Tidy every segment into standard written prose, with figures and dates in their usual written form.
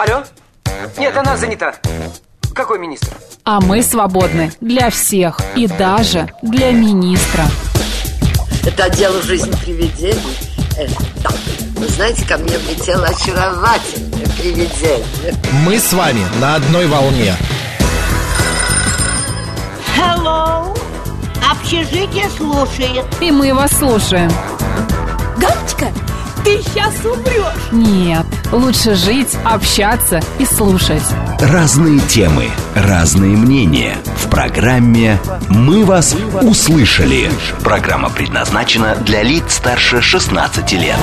Алло? Нет, она занята. Какой министр? А мы свободны для всех и даже для министра. Это отдел «Жизнь привидений». Да. Вы знаете, ко мне влетело очаровательное привидение. Мы с вами на одной волне. Hello. Общежитие слушает. И мы вас слушаем. Галочка, ты сейчас умрешь. Нет, лучше жить, общаться и слушать. Разные темы, разные мнения. В программе «Мы вас услышали». Программа предназначена для лиц старше 16 лет.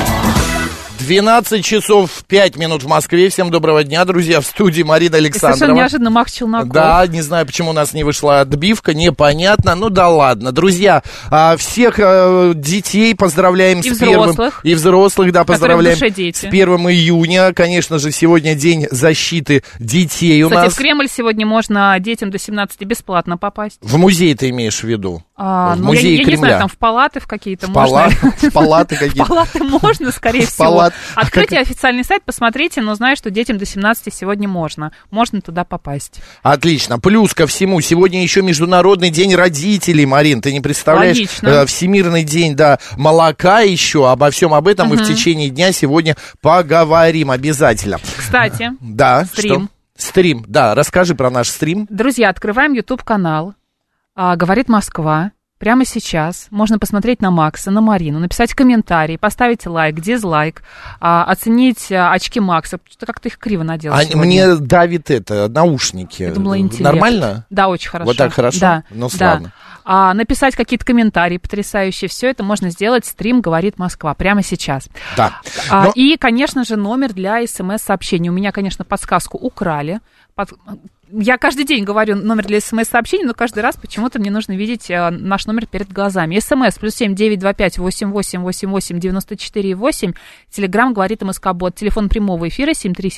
12 часов 5 минут в Москве. Всем доброго дня, друзья. В студии Марина Александрова. Совершенно неожиданно Макс Челноков. Да, не знаю, почему у нас не вышла отбивка, непонятно. Ну да ладно. Друзья, всех детей поздравляем и с первым... И взрослых, да, поздравляем с 1 июня. Конечно же, сегодня день защиты детей у нас. Кстати, в Кремль сегодня можно детям до 17 бесплатно попасть. В музей ты имеешь в виду? В музей я Кремля. Не знаю, там в палаты в какие-то можно. В палаты какие-то. В палаты можно, скорее всего. Откройте официальный сайт, посмотрите, но знаю, что детям до 17 сегодня можно. Можно туда попасть. Отлично. Плюс ко всему, сегодня еще Международный день родителей, Марин. Ты не представляешь? Логично. Всемирный день, да, молока еще. Обо всем об этом мы в течение дня сегодня поговорим обязательно. Кстати, да, стрим. Стрим, да, расскажи про наш стрим. Друзья, открываем YouTube-канал «Говорит Москва». Прямо сейчас можно посмотреть на Макса, на Марину, написать комментарий, поставить лайк, дизлайк, оценить очки Макса. Что-то как-то их криво надел сегодня. Мне давит наушники. Я думала, интеллект. Нормально? Да, очень хорошо. Вот так хорошо? Да. Ну, славно. Да. Написать какие-то комментарии потрясающие. Все это можно сделать. Стрим «Говорит Москва» прямо сейчас. Да. И, конечно же, номер для СМС-сообщений. У меня, конечно, подсказку украли. Я каждый день говорю номер для СМС-сообщений, но каждый раз почему-то мне нужно видеть наш номер перед глазами. СМС +7 925 88 88 94 8. Телеграм «Говорит МСК-бот». Телефон прямого эфира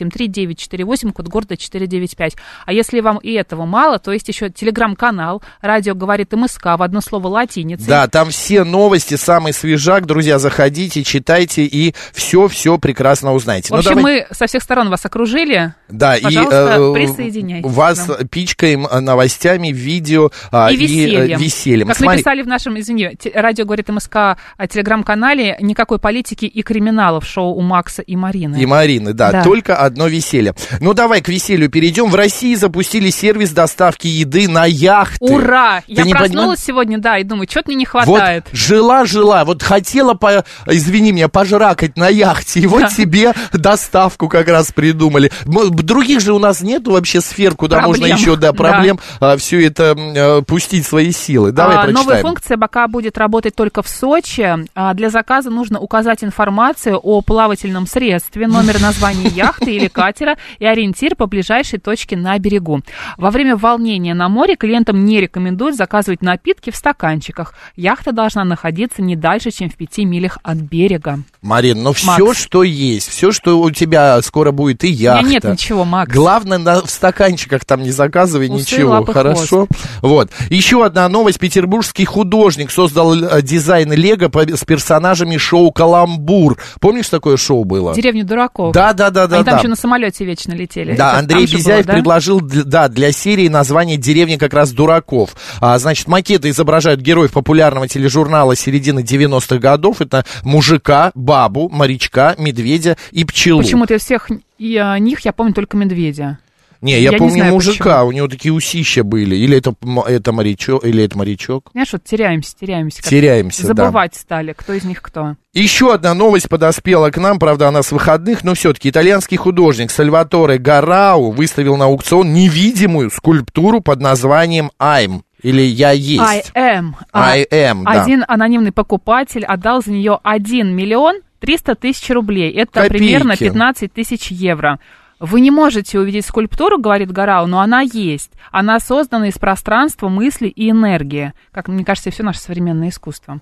7373948, код города 495. А если вам и этого мало, то есть еще телеграм-канал «Радио говорит МСК» в одно слово латиницей. Да, там все новости, самый свежак. Друзья, заходите, читайте и все прекрасно узнаете. В общем, мы со всех сторон вас окружили. Да, пожалуйста, присоединяйтесь. Вас пичкаем новостями, видео и весельем. Как написали в нашем, «Радио говорит МСК» телеграм-канале, никакой политики и криминалов в шоу у Макса и Марины. И Марины, да, только одно веселье. Ну, давай к веселью перейдем. В России запустили сервис доставки еды на яхты. Ура! Я проснулась сегодня, да, и думаю, что-то мне не хватает. Вот жила, вот хотела, извини меня, пожракать на яхте, и вот тебе доставку как раз придумали. Других же у нас нету вообще сфер, куда можно еще, проблем, все это пустить свои силы. Давай прочитаем. Новая функция пока будет работать только в Сочи. Для заказа нужно указать информацию о плавательном средстве, номер названия яхты или катера и ориентир по ближайшей точке на берегу. Во время волнения на море клиентам не рекомендуют заказывать напитки в стаканчиках. Яхта должна находиться не дальше, чем в 5 милях от берега. Марин, ну все, что есть, все, что у тебя скоро будет, и яхта. У меня нет ничего, Макс. Главное, в стаканчиках там не заказывай ничего, лапы, хорошо? хвост. Вот. Еще одна новость. Петербургский художник создал дизайн Лего с персонажами шоу «Каламбур». Помнишь, такое шоу было? «Деревня дураков». Да. Они там еще на самолете вечно летели. Да, Андрей Безяев предложил для серии название «Деревня как раз дураков». Значит, макеты изображают героев популярного тележурнала середины 90-х годов. Это мужика, бабу, морячка, медведя и пчелу. Почему-то из всех них я помню только медведя. Не, я помню знаю, мужика, почему. У него такие усища были. Или это морячок, или это морячок. Знаешь, вот теряемся. Теряемся, забывать стали, кто из них кто. Еще одна новость подоспела к нам, правда, она с выходных, но все-таки итальянский художник Сальваторе Гарау выставил на аукцион невидимую скульптуру под названием «I'm». Или «Я есть». I am, да. Один анонимный покупатель отдал за нее 1 300 000 рублей. Это копейки. Примерно 15 000 евро. Вы не можете увидеть скульптуру, говорит Гарау, но она есть. Она создана из пространства, мысли и энергии. Как мне кажется, все наше современное искусство.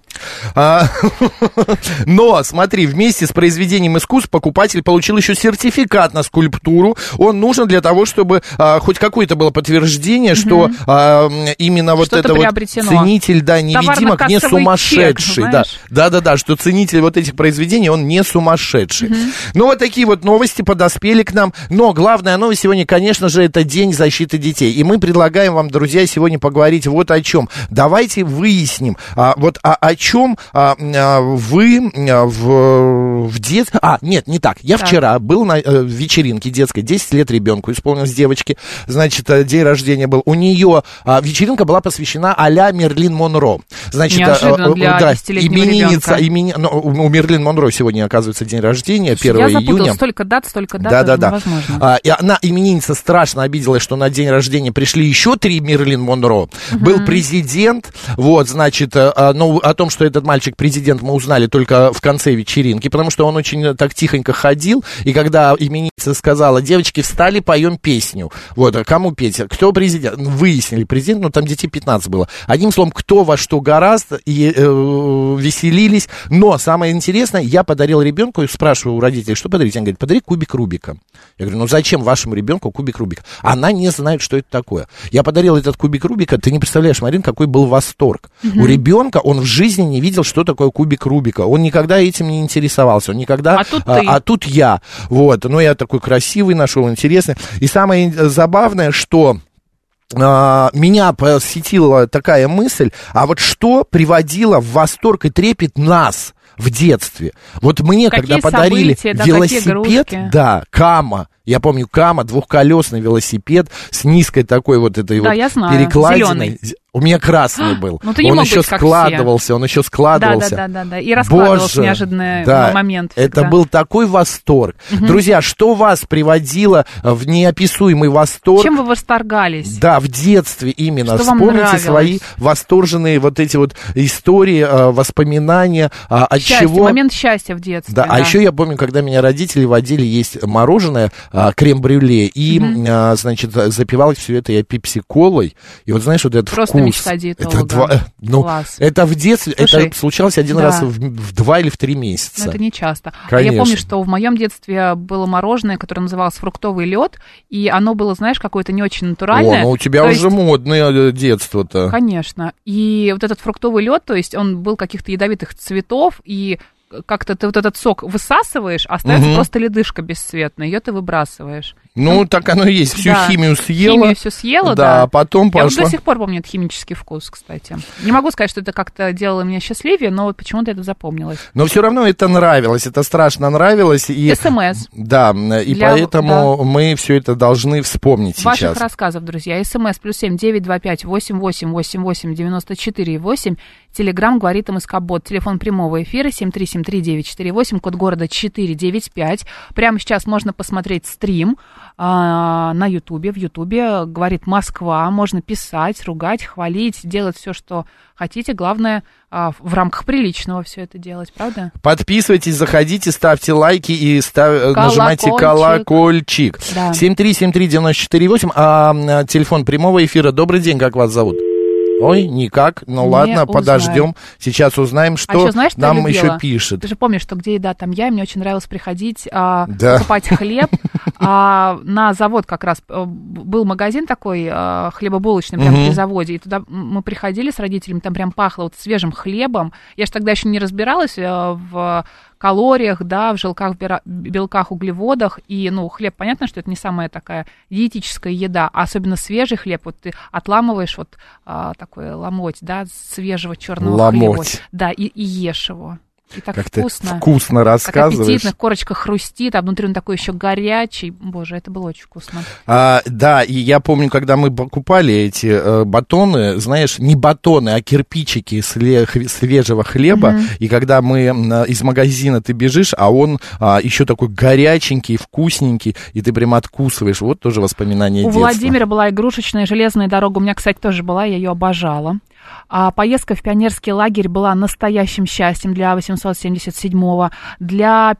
Но, смотри, вместе с произведением искусств покупатель получил еще сертификат на скульптуру. Он нужен для того, чтобы хоть какое-то было подтверждение, что именно вот это вот ценитель, да, невидимок не сумасшедший. Да, что ценитель вот этих произведений, он не сумасшедший. Ну, вот такие вот новости подоспели к нам. Но главная новость сегодня, конечно же, это День защиты детей. И мы предлагаем вам, друзья, сегодня поговорить вот о чем. Давайте выясним, о чем вы в детстве... Нет, не так. Я вчера был на вечеринке детской, 10 лет ребенку исполнилось девочке. Значит, день рождения был. У нее вечеринка была посвящена а-ля Мерлин Монро. Значит, неожиданно для 10-летнего ребенка. У Мерлин Монро сегодня, оказывается, день рождения, 1 июня. Я запуталась, столько дат, да. невозможно. И она, именинница, страшно обиделась, что на день рождения пришли еще 3 Мерлин Монро. Был президент, значит, о том, что этот мальчик президент, мы узнали только в конце вечеринки, потому что он очень так тихонько ходил, и когда именинница сказала: девочки, встали, поем песню. Кому петь? Кто президент? Выяснили, президент, там детей 15 было. Одним словом, кто во что гораздо, и веселились. Но самое интересное, я подарил ребенку, и спрашиваю у родителей, что подарить? Они говорят: подари кубик Рубика. Я говорю: зачем вашему ребенку кубик Рубика? Она не знает, что это такое. Я подарил этот кубик Рубика, ты не представляешь, Марин, какой был восторг. У ребенка, он в жизни не видел, что такое кубик Рубика. Он никогда этим не интересовался, он никогда... А тут я. Но я такой красивый нашел, интересный. И самое забавное, что... меня посетила такая мысль, что приводило в восторг и трепет нас в детстве? Мне, когда подарили велосипед, Кама, я помню, Кама, двухколесный велосипед с низкой такой перекладиной. У меня красный был. Он еще складывался, Да. И раскладывался в неожиданный момент. Это был такой восторг. Друзья, что вас приводило в неописуемый восторг? Чем вы восторгались? Да, в детстве именно. Что вспомните свои восторженные эти истории, воспоминания. От чего... Момент счастья в детстве. Да, а еще я помню, когда меня родители водили есть мороженое, крем-брюле, и, значит, запивал все это я пепси-колой. И знаешь, этот просто мечта диетолога. Это в детстве, Слушай, это случалось один раз в 2 или в 3 месяца. Это не часто. Конечно. Я помню, что в моем детстве было мороженое, которое называлось фруктовый лед, и оно было, знаешь, какое-то не очень натуральное. У тебя уже модное детство-то. Конечно. И этот фруктовый лед, то есть он был каких-то ядовитых цветов, и как-то ты этот сок высасываешь, а остается просто ледышка бесцветная, ее ты выбрасываешь. Так оно и есть. Всю химию съела. Химию всю съела, да. А потом пошла. Я до сих пор помню этот химический вкус, кстати. Не могу сказать, что это как-то делало меня счастливее, но почему-то это запомнилось. Но все равно это нравилось, это страшно нравилось. СМС. Да, и поэтому мы все это должны вспомнить сейчас. Ваших рассказов, друзья. СМС +7 925 88 88 94 8. Телеграм говорит МСК-бот. Телефон прямого эфира 7373948, код города 495. Прямо сейчас можно посмотреть стрим на Ютубе. В Ютубе говорит Москва. Можно писать, ругать, хвалить, делать все, что хотите. Главное, в рамках приличного все это делать, правда? Подписывайтесь, заходите, ставьте лайки и нажимайте колокольчик. Да. 7373948, телефон прямого эфира. Добрый день, как вас зовут? Ой, никак. Ну ладно, подождем. Сейчас узнаем, что знаешь, что нам еще пишет. Ты же помнишь, что где еда, там я. И мне очень нравилось приходить, покупать хлеб. На завод как раз был магазин такой хлебобулочный, прямо при заводе. И туда мы приходили с родителями, там прям пахло свежим хлебом. Я же тогда еще не разбиралась в калориях, в жилках, белках, углеводах. И, хлеб, понятно, что это не самая такая диетическая еда, а особенно свежий хлеб. Ты отламываешь такой ломоть, свежего черного хлеба. Да, и ешь его. И так как вкусно. Ты вкусно рассказываешь. Так аппетитно, корочка хрустит, а внутри он такой еще горячий. Боже, это было очень вкусно. Да, и я помню, когда мы покупали эти батоны, знаешь, не батоны, а кирпичики свежего хлеба, и когда мы из магазина ты бежишь, а он еще такой горяченький, вкусненький, и ты прям откусываешь. Вот тоже воспоминания детства. У Владимира была игрушечная железная дорога. У меня, кстати, тоже была, я ее обожала. Поездка в пионерский лагерь была настоящим счастьем для 877-го. Для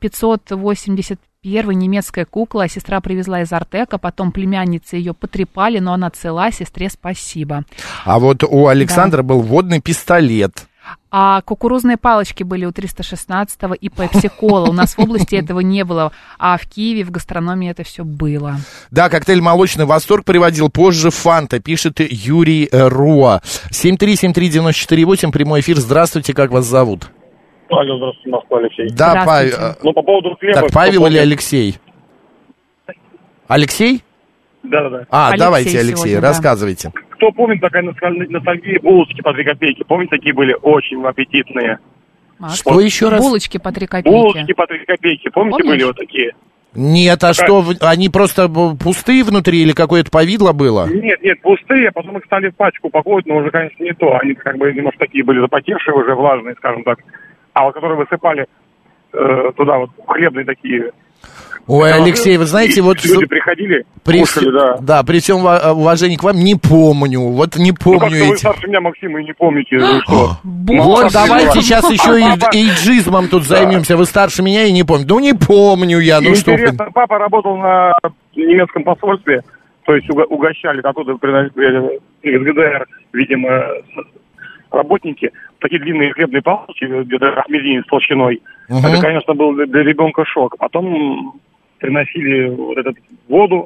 581-й немецкая кукла. Сестра привезла из Артека, потом племянницы ее потрепали, но она цела, сестре спасибо. А вот у Александра был водный пистолет. А кукурузные палочки были у 316-го и пепси-кола. У нас в области этого не было, а в Киеве в гастрономии это все было. Да, коктейль «Молочный восторг» приводил позже «Фанта», пишет Юрий Руа. 7373948, прямой эфир. Здравствуйте, как вас зовут? Алло, здравствуйте, Москва, Алексей. Да, Павел. Ну, по поводу хлеба... Так, Павел или Алексей? Алексей? Да-да-да. Давайте, Алексей, рассказывайте. Кто помнит, такая ностальгия, булочки по 3 копейки. Помните, такие были очень аппетитные? Что еще раз? Булочки по 3 копейки. Булочки по 3 копейки. Помните, были вот такие? Нет, что, они просто пустые внутри или какое-то повидло было? Нет, пустые, потом их стали в пачку упаковывать, но уже, конечно, не то. Они как бы немножко такие были запотевшие уже, влажные, скажем так. А вот которые высыпали туда вот хлебные такие... Ой, Алексей, вы знаете, вот... Люди приходили, кушали, да. Да, при всем уважении к вам, не помню, вот не помню как-то вы старше меня, Максим, и не помните, что. Вот, давайте сейчас еще эйджизмом тут займемся, вы старше меня и не помните. Не помню я, что... Интересно, папа работал на немецком посольстве, то есть угощали, оттуда из ГДР, видимо, работники, такие длинные хлебные палочки, где-то мизинец толщиной. Это, конечно, был для ребенка шок. Потом приносили вот эту воду.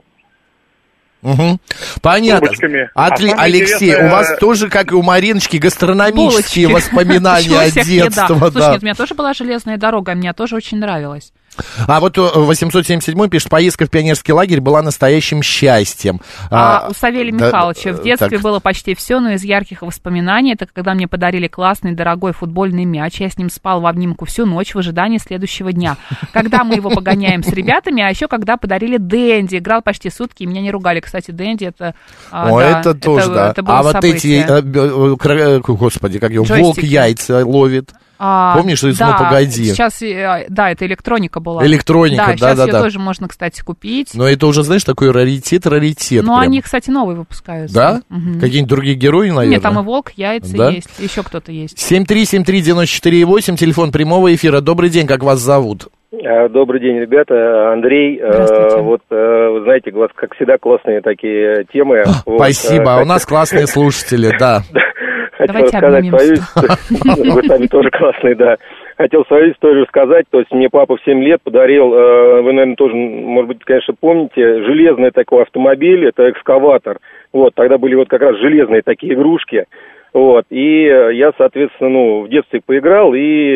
Понятно. Алексей, у вас тоже, как и у Мариночки, гастрономические воспоминания детства. Слушай, нет, у меня тоже была железная дорога, мне тоже очень нравилось. А вот 877 пишет, поездка в пионерский лагерь была настоящим счастьем. У Савелия Михайловича в детстве было почти все, но из ярких воспоминаний, это когда мне подарили классный, дорогой футбольный мяч, я с ним спал в обнимку всю ночь в ожидании следующего дня. Когда мы его погоняем с ребятами, а еще когда подарили Дэнди, играл почти сутки, и меня не ругали. Кстати, Дэнди это... это тоже, да. А вот эти, господи, как его, волк яйца ловит. Помнишь, из «Ну, погоди»? Сейчас, да, это электроника была. Электроника, да. Сейчас ее тоже можно, кстати, купить. Но это уже, знаешь, такой раритет. Но они, кстати, новые выпускаются. Да? Какие-нибудь другие герои, наверное? Нет, там и волк, яйца есть, еще кто-то есть. 7373948, телефон прямого эфира. Добрый день, как вас зовут? Добрый день, ребята. Андрей. Вот, вы знаете, у вас, как всегда, классные такие темы. Спасибо, у нас классные слушатели, да. Хотел рассказать свою историю. Вы сами тоже классные, да. Хотел свою историю сказать. То есть мне папа в 7 лет подарил, вы, наверное, тоже, может быть, конечно, помните, железный такой автомобиль, это экскаватор. Вот, тогда были вот как раз железные такие игрушки. Вот, и я, соответственно, в детстве поиграл,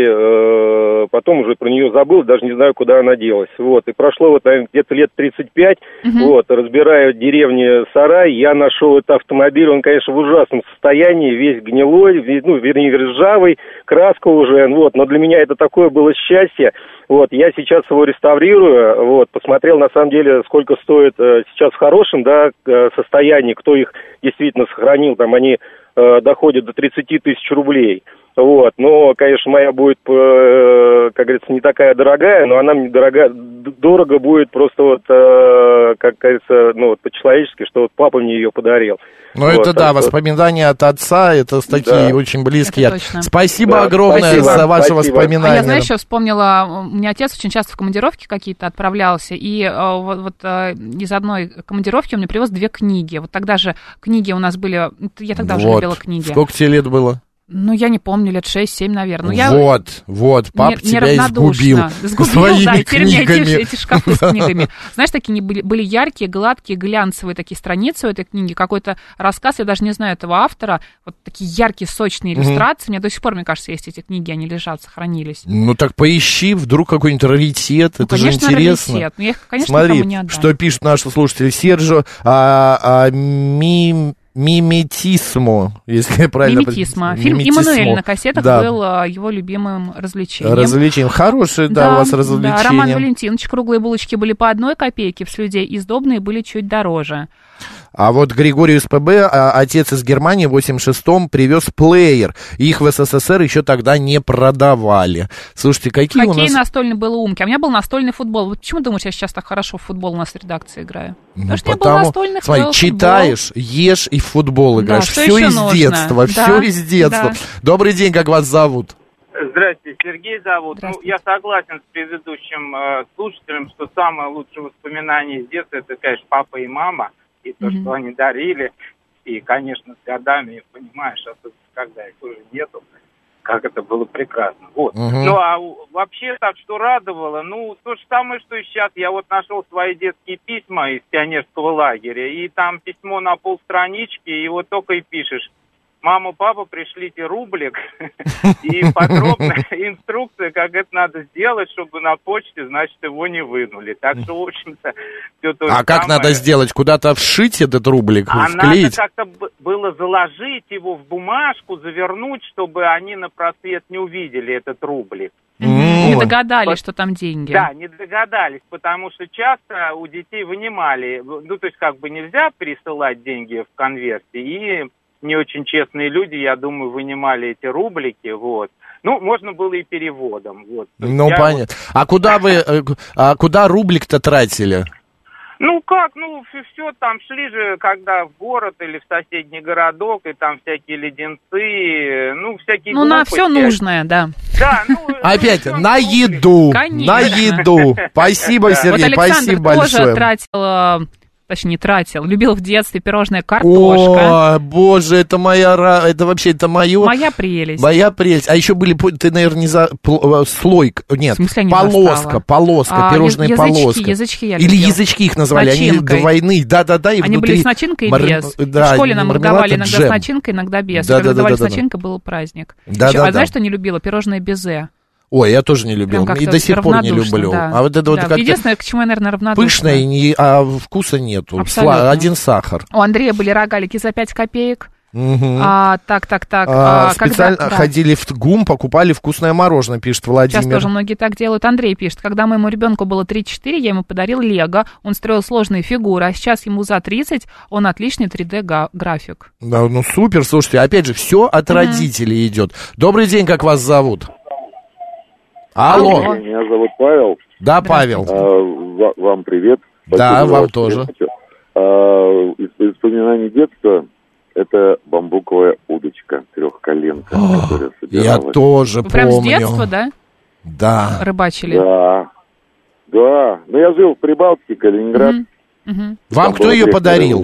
и потом уже про нее забыл, даже не знаю, куда она делась. Вот, и прошло вот, наверное, где-то лет 35, вот, разбирая в деревне сарай, я нашел этот автомобиль, он, конечно, в ужасном состоянии, весь гнилой, вернее, ржавый, краска уже, вот, но для меня это такое было счастье. Вот, я сейчас его реставрирую, вот, посмотрел, на самом деле, сколько стоит сейчас в хорошем, да, состоянии, кто их действительно сохранил, там, они доходят до 30 тысяч рублей. Вот, но, конечно, моя будет, как говорится, не такая дорогая, но она мне дорого будет просто вот, как говорится, вот по-человечески, что вот папа мне ее подарил. Ну, вот, это да, воспоминания от отца, это такие очень близкие. Спасибо огромное за ваши воспоминания. А я, знаешь, еще вспомнила, у меня отец очень часто в командировки какие-то отправлялся, и вот из одной командировки он мне привез 2 книги. Вот тогда же книги у нас были, я тогда уже любила книги. Сколько тебе лет было? Ну, я не помню, лет 6-7, наверное. Папа тебя изгубил своими да, и теперь книгами. У меня эти шкафы с книгами. Знаешь, такие были яркие, гладкие, глянцевые такие страницы у этой книги, какой-то рассказ, я даже не знаю этого автора, вот такие яркие, сочные иллюстрации. У меня до сих пор, мне кажется, есть эти книги, они лежат, сохранились. Ну, так поищи, вдруг какой-нибудь раритет, это же интересно. Раритет. Я их, конечно, смотри, не отдам. что пишут наши слушатели. Серджо Миметисмо, если я правильно... Миметисмо. Фильм «Эммануэль» на кассетах был его любимым развлечением. Хорошее, у вас развлечение. Да, Роман Валентинович, круглые булочки были по 1 копейке в Слюде, и сдобные были чуть дороже. А вот Григорий СПБ, отец из Германии, в 86-м привез плеер. Их в СССР еще тогда не продавали. Слушайте, какие Хоккей у нас... настольный был умки. А у меня был настольный футбол. Вот почему думаешь, я сейчас так хорошо в футбол у нас в редакции играю? Потому что у меня был настольный футбол. Смотри, читаешь, ешь и в футбол играешь. Да, все из детства, все из детства. Добрый день, как вас зовут? Здравствуйте, Сергей зовут. Ну, я согласен с предыдущим слушателем, что самое лучшее воспоминание из детства, это, конечно, папа и мама, и то, что они дарили, и, конечно, с годами, понимаешь, когда их уже нету, как это было прекрасно. Вот. Ну, а вообще так, что радовало, то же самое, что и сейчас. Я вот нашел свои детские письма из пионерского лагеря, и там письмо на полстранички, и вот только и пишешь: мама, папа, пришлите рублик и подробная инструкция, как это надо сделать, чтобы на почте, значит, его не вынули. Так что, в общем-то, все то же самое. А как надо сделать? Куда-то вшить этот рублик, вклеить? Надо как-то было заложить его в бумажку, завернуть, чтобы они на просвет не увидели этот рублик. Не догадались, что там деньги. Да, не догадались, потому что часто у детей вынимали, ну, то есть как бы нельзя присылать деньги в конверте, и не очень честные люди, я думаю, вынимали эти рублики, вот. Ну, можно было и переводом, вот. Ну, понятно. А куда рублик-то тратили? Ну как, ну все там шли же, когда в город или в соседний городок, и там всякие леденцы, ну всякие глупости. На все нужное, да. Да, опять, на еду, конечно. На еду. Спасибо, Сергей, вот спасибо большое. Александр тоже тратил... Точнее, не тратил. Любил в детстве пирожное картошка. О, боже, это мое... Моя прелесть. Моя прелесть. А еще были, ты, наверное, слойка. Нет, полоска, пирожная полоска. Язычки я любила. Или язычки их назвали, начинкой. Они двойные. Да-да-да. Они были с начинкой и без. Да, в школе нам давали иногда джем. с начинкой, иногда без. Да, когда давали да, с начинкой, был праздник. Да. Знаешь, что не любила? Пирожное безе. Ой, я тоже не любил, и до сих пор не люблю. Да. А вот это вот как-то единственное, к чему я, наверное, равнодушна. Пышное, а вкуса нету. Один сахар. У Андрея были рогалики за 5 копеек. Угу. Специально ходили в ГУМ, покупали вкусное мороженое, пишет Владимир. Сейчас тоже многие так делают. Андрей пишет, когда моему ребенку было 3-4, я ему подарил Лего, он строил сложные фигуры, а сейчас ему за 30, он отличный 3D-график. Да, ну супер, слушайте, опять же, все от родителей идет. Добрый день, как вас зовут? Алло. Меня зовут Павел. Да, Павел. Вам привет. Да, вам тоже. Из воспоминаний детства это бамбуковая удочка трехколенка, которая собиралась. Я тоже помню. Прям с детства, да? Да. Рыбачили? Да. Но я жил в Прибалтике, Калининград. Вам кто ее подарил?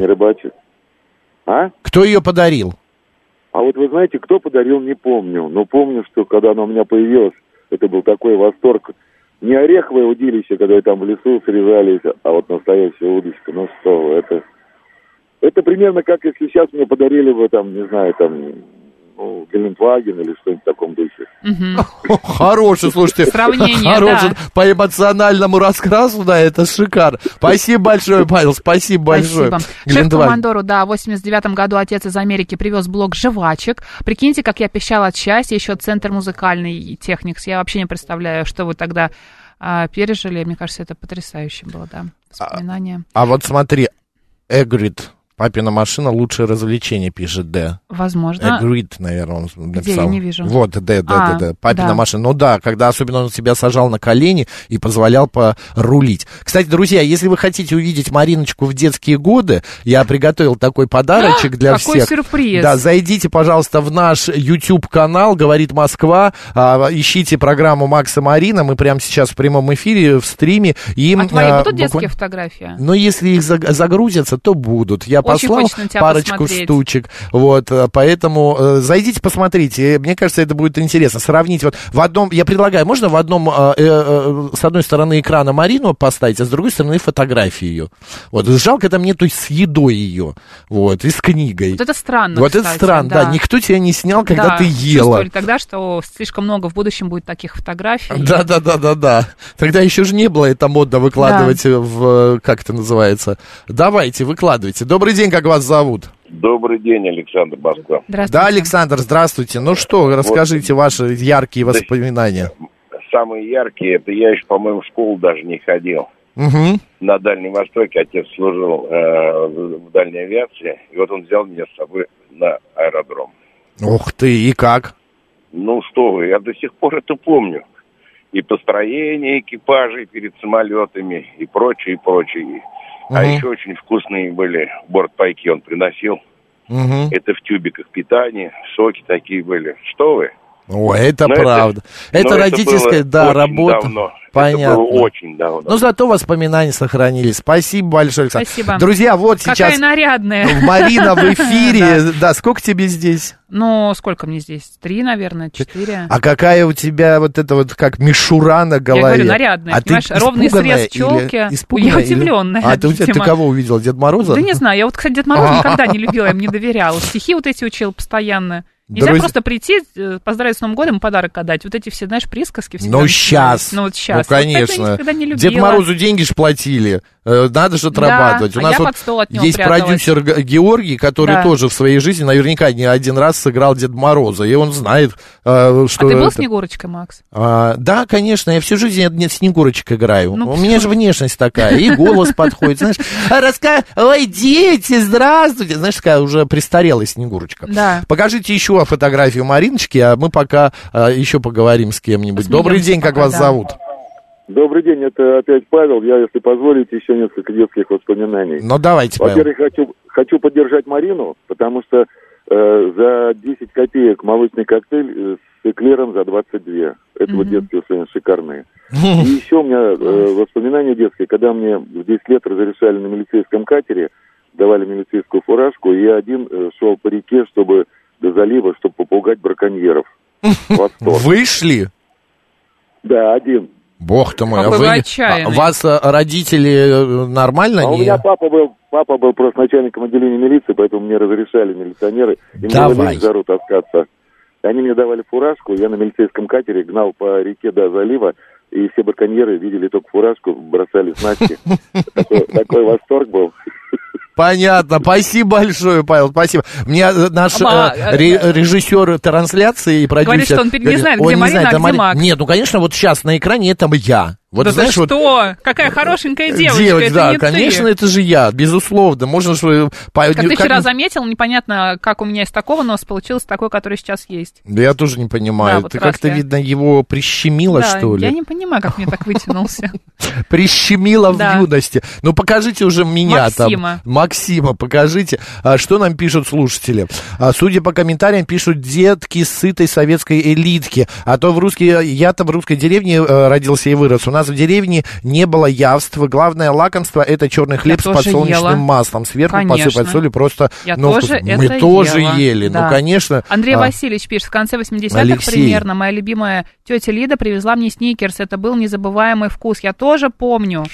А? Кто ее подарил? А вот вы знаете, кто подарил, не помню. Но помню, что когда она у меня появилась, это был такой восторг. Не ореховое удилище, когда там в лесу срезались, а вот настоящая удочка. Ну что вы, это примерно как если сейчас мне подарили бы там, не знаю, там, Гелендваген или что-нибудь в таком духе. Хороший, слушайте. Сравнение, да. По эмоциональному рассказу, да, это шикарно. Спасибо большое, Павел, спасибо большое. Шеф-командору, да, в 89-м году отец из Америки привез блок жвачек. Прикиньте, как я пищала от счастья, еще центр музыкальный Техникс. Я вообще не представляю, что вы тогда пережили. Мне кажется, это потрясающе было, да, воспоминания. А вот смотри, Эгрид. Папина машина — лучшее развлечение, пишет Д. Возможно. Agreed, наверное, он написал. Где, я не вижу. Вот, Д. Папина машина. Ну да, когда особенно он себя сажал на колени и позволял порулить. Кстати, друзья, если вы хотите увидеть Мариночку в детские годы, я приготовил такой подарочек для всех. Какой сюрприз. Да, зайдите, пожалуйста, в наш YouTube-канал «Говорит Москва», ищите программу Макс и Марина, мы прямо сейчас в прямом эфире, в стриме. А твои будут детские фотографии? Ну, если их загрузятся, то будут. Я послал парочку посмотреть. Штучек, вот, поэтому зайдите, посмотрите, мне кажется, это будет интересно, сравнить вот в одном, я предлагаю, можно в одном, с одной стороны экрана Марину поставить, а с другой стороны фотографии ее, вот, жалко это мне, то есть с едой ее, вот, и с книгой. Вот это странно, вот кстати, это странно, да, никто тебя не снял, когда ты ела. Чувствовали тогда, что слишком много в будущем будет таких фотографий. Да, тогда еще же не было это модно выкладывать в, как это называется, давайте, выкладывайте. Добрый день, как вас зовут? Добрый день, Александр, Москва. Да, Александр, здравствуйте. Ну что, расскажите ваши яркие воспоминания. Самые яркие, это я еще, по-моему, в школу даже не ходил. На Дальнем Востоке отец служил в дальней авиации, и вот он взял меня с собой на аэродром. Ух ты, и как? Ну что вы, я до сих пор это помню. И построение экипажей перед самолетами, и прочее, и прочее. А еще очень вкусные были бортпайки, он приносил. Это в тюбиках питания, соки такие были. Что вы? О, это правда. Это родительская, работа. Давно. Понятно. Это было очень давно. Но зато воспоминания сохранились. Спасибо большое, Александр. Спасибо. Друзья, вот сейчас... Какая нарядная. Марина в эфире. Да, сколько тебе здесь? Ну, сколько мне здесь? 3, наверное, 4. А какая у тебя вот эта вот как мишура на голове? Я говорю, нарядная, понимаешь, ровный срез челки. Я удивленная. А ты кого увидела, Деда Мороза? Да не знаю, я вот, кстати, Деда Мороза никогда не любила, я им не доверяла. Стихи вот эти учила постоянно. Нельзя просто прийти, поздравить с Новым годом и подарок отдать. Вот эти все, знаешь, присказки всегда. Ну, сейчас. Ну, вот сейчас. Ну, конечно. Вот Дед Морозу деньги ж платили. Надо же отрабатывать. Да, У нас вот есть продюсер Георгий, который тоже в своей жизни наверняка не один раз сыграл Деда Мороза. И он знает, что... А ты был Снегурочкой, Макс? Да, конечно. Я всю жизнь Снегурочек играю. У меня же внешность такая. И голос подходит. Знаешь, ой, дети, здравствуйте. Знаешь, такая уже престарелая Снегурочка. Да. Покажите еще фотографию Мариночки, а мы пока еще поговорим с кем-нибудь. Добрый день, как вас зовут? Добрый день, это опять Павел. Я, если позволите, еще несколько детских воспоминаний. Ну, давайте, Павел. Во-первых, хочу поддержать Марину, потому что за 10 копеек молочный коктейль с эклером за 22. Это вот детские условия шикарные. И еще у меня воспоминания детские, когда мне в 10 лет разрешали на милицейском катере, давали милицейскую фуражку, и я один шел по реке, чтобы до залива, чтобы попугать браконьеров. Вышли? Да, один. Бог ты мой, а вас родители нормально? А у меня папа был просто начальником отделения милиции, поэтому мне разрешали милиционеры, и мне в жару таскаться. Они мне давали фуражку, я на милицейском катере гнал по реке до залива, и все браконьеры видели только фуражку, бросали снасти. Такой восторг был. Понятно, спасибо большое, Павел, спасибо. Мне наш режиссер трансляции и продюсер... Говорит, что он не знает, где Марина, а где Макс. Нет, ну, конечно, вот сейчас на экране это я. Вот, да знаешь, ты что? Какая хорошенькая девочка, это да, не конечно, ты. Это же я, безусловно. Можно же... Как ты вчера заметил, непонятно, как у меня из такого носа получилось такой, который сейчас есть. Да я тоже не понимаю. Да, ты как-то, видно, его прищемила, что ли? Я не понимаю, как мне так вытянулся. Прищемила в юности. Ну, покажите уже меня там. Максима, покажите. Что нам пишут слушатели? Судя по комментариям, пишут детки сытой советской элитки. А то я-то в русской деревне родился и вырос. У нас в деревне не было явства. Главное лакомство — это черный хлеб с подсолнечным маслом. Сверху посыпать солью просто... Мы тоже ели. Да. Ну, конечно. Андрей Васильевич пишет, в конце 80-х примерно моя любимая тетя Лида привезла мне сникерс. Это был незабываемый вкус. Я тоже помню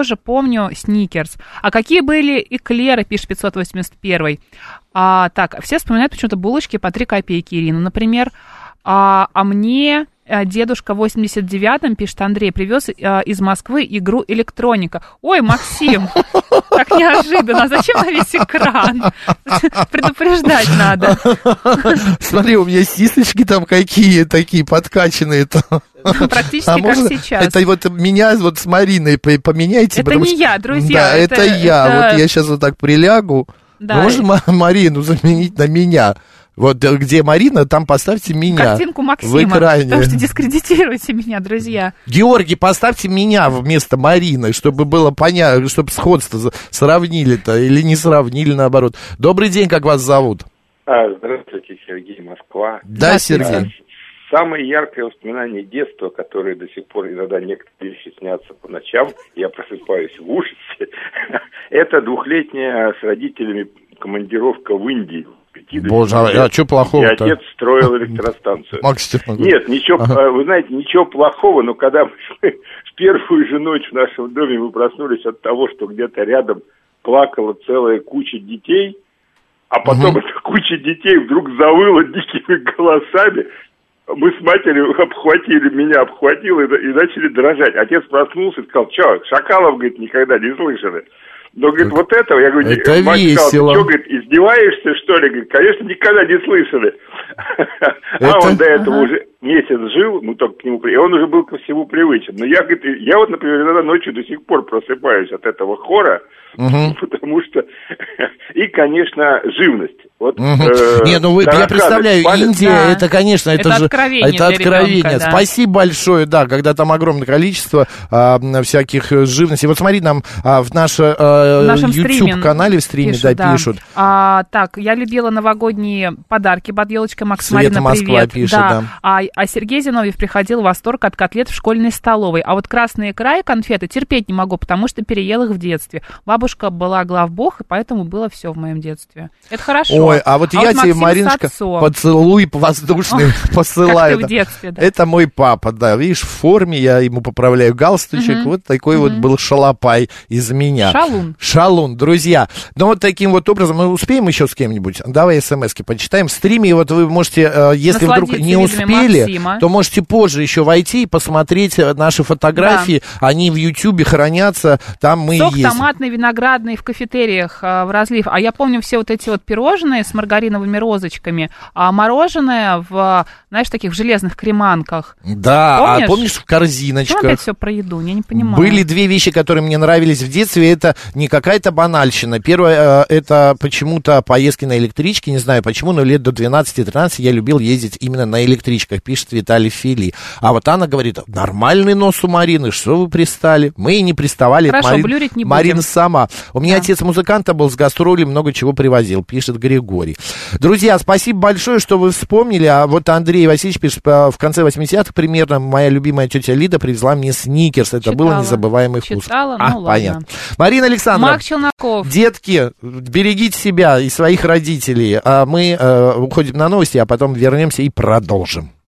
сникерс. А какие были эклеры, пишет 581. Так, все вспоминают почему-то булочки по 3 копейки, Ирина, например. А мне... Дедушка в 89-м, пишет Андрей, привез из Москвы игру «Электроника». Ой, Максим, так неожиданно. Зачем на весь экран? Предупреждать надо. Смотри, у меня сисочки там какие такие подкачанные-то. Практически как сейчас. Это вот меня вот с Мариной поменяйте. Это не я, друзья. Да, это я. Вот я сейчас вот так прилягу. Можно Марину заменить на меня? Вот где Марина, там поставьте меня. Картинку Максима. В экране. Потому что дискредитируйте меня, друзья. Георгий, поставьте меня вместо Марины, чтобы было понятно, чтобы сходство сравнили-то или не сравнили, наоборот. Добрый день, как вас зовут? Здравствуйте, Сергей, Москва. Да, Сергей. Самое яркое воспоминание детства, которое до сих пор иногда некоторые вещи снятся по ночам, я просыпаюсь в ужасе, это 2-летняя с родителями командировка в Индии. Боже, а что плохого-то? И отец строил электростанцию. Нет, ничего, вы знаете, ничего плохого, но когда мы в первую же ночь в нашем доме мы проснулись от того, что где-то рядом плакала целая куча детей, а потом эта куча детей вдруг завыла дикими голосами. Мы с матерью меня обхватил и начали дрожать. Отец проснулся и сказал, что, шакалов, говорит, никогда не слышали. Но, говорит, вот этого, я говорю, это мать весело. Сказал, ты что, говорит, издеваешься, что ли? Говорит, конечно, никогда не слышали. А он до этого уже месяц жил, мы только к нему и он уже был ко всему привычен. Но я, говорит, вот, например, иногда ночью до сих пор просыпаюсь от этого хора, потому что... И, конечно, живность. Вот, не, ну я представляю, Индия, да. Это, конечно, это же откровение. Это откровение. Ребенка, да. Спасибо большое, да, когда там огромное количество всяких живностей. Вот смотри, нам в нашем YouTube-канале в стриме пишут, да, пишут. Так, я любила новогодние подарки под елочкой. Макс, Марина, Москва пишет, да. А Сергей Зиновьев приходил в восторг от котлет в школьной столовой. А вот красные икра и конфеты терпеть не могу, потому что переел их в детстве. Бабушка была главбух, и поэтому было все в моем детстве. Это хорошо. Ой, а вот я тебе, Мариночка, поцелуй воздушный посылаю. Как ты в детстве, да. Это мой папа, да. Видишь, в форме я ему поправляю галстучек. Вот такой вот был шалопай из меня. Шалун, друзья. Ну, вот таким вот образом. Мы успеем еще с кем-нибудь? Давай смс-ки почитаем. В стриме вот вы можете, если вдруг не успели, Максима, то можете позже еще войти и посмотреть наши фотографии. Да. Они в Ютьюбе хранятся. Там мы сок есть. Томатный, виноградный в кафетериях в разлив. А я помню все вот эти вот пирожные с маргариновыми розочками, а мороженое в, знаешь, таких железных креманках. Да, помнишь? А помнишь в корзиночках? Почему опять все про еду? Я не понимаю. Были две вещи, которые мне нравились в детстве. Это не какая-то банальщина. Первое, это почему-то поездки на электричке. Не знаю почему, но лет до 12-13 я любил ездить именно на электричках, пишет Виталий Фили. А вот Анна говорит, нормальный нос у Марины, что вы пристали? Мы и не приставали. Хорошо, блюрить не будем. Марина сама. У меня отец музыканта был, с гастролей много чего привозил, пишет Григорий. Друзья, спасибо большое, что вы вспомнили. А вот Андрей Васильевич пишет, в конце 80-х примерно моя любимая тетя Лида привезла мне сникерс. Это был незабываемый вкус. Ну понятно. Марина Александровна. Мак Челноков. Детки, берегите себя и своих родителей. А мы уходим на новости, а потом вернемся и продолжим.